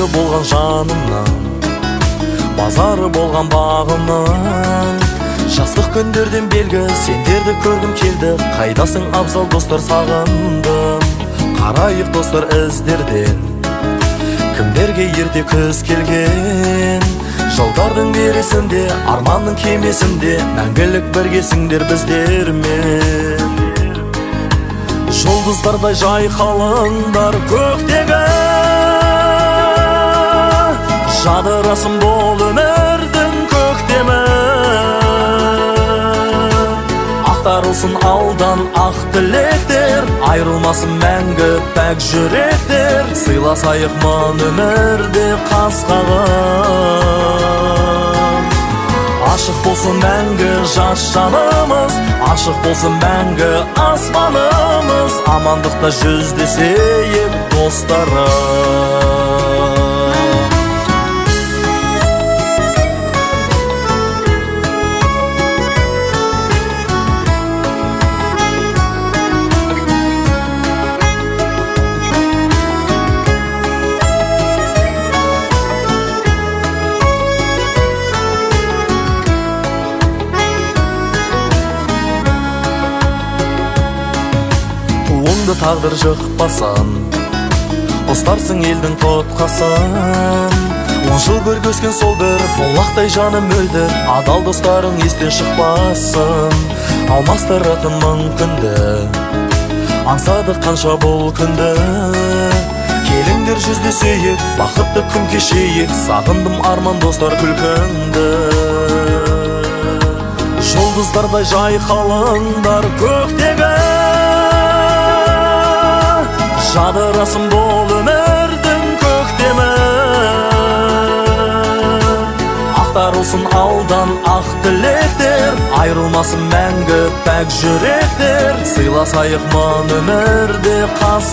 Гүлі болған жанымнан, базары болған бағымнан. Жастық күндерден белгі сендерді көргім келді. Қайдасың абзал достар, сағындым. Қарайық достар іздерден, кімдерге ерте күз келген. Жылдардың бересінде, арманның кемесінде, мәңгілік біргесіңдер біздермен. Жұлдыздардай жайқалыңдар көктегі, жадырасың бол өмірдің көктемі. Ақтарылсын алдан ақ тілектер, айрылмасын мәңгі пәк жүректер. Сыйласайық мұн өмірде қас қағым. Ашық болсын мәңгі жас жанымыз, ашық болсын мәңгі аспанымыз. Амандықта жүздесейік достарым. Туыңды тағдыр жықпасын, ұстарсың елдің тұтқасын. 10 жыл бірге өскен сол бір бұлақтай жаным мөлдір, адал достарың естен шықпасын. Алмастыратын мың күнді, аңсадық қанша бұл күнді. Келіңдер жүздесейік, бақытты күн кешейік. Сағындым арман достар күлкінді. Жұлдыздардай жайқалыңдар көктегі, жадырасың бол өмірдің көктемі. Ақтарылсын алдан ақ тілектер, айрылмасын мәңгі пәк жүректер. Сыйласайық мұн өмірде қас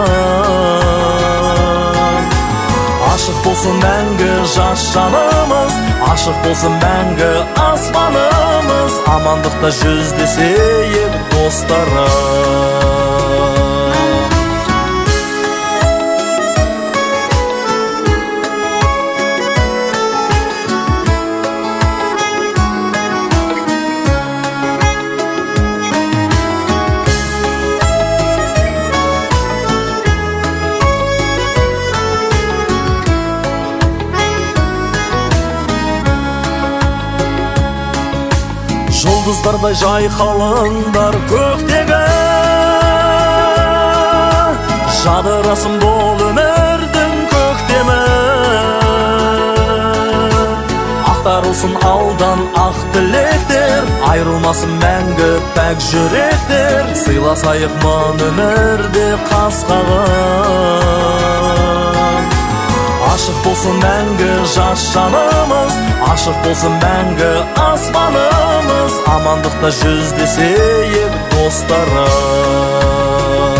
қағым. Ашық болсын мәңгі жас жанымыз, ашық болсын мәңгі аспанымыз. Амандықта жүздесейік достарым. Жұлдыздардай жайқалыңдар көктегі, жадырасың бол өмірдің көктемі. Ақтарылсын алдан ақ тілектер, айрылмасын мәңгі пәк жүректер. Сыйласайық мұн өмірде қас қағым. Ашық болсын мәңгі жас жанымыз, ашық болсын мәңгі аспанымыз. Амандықта жүздесейік достарым.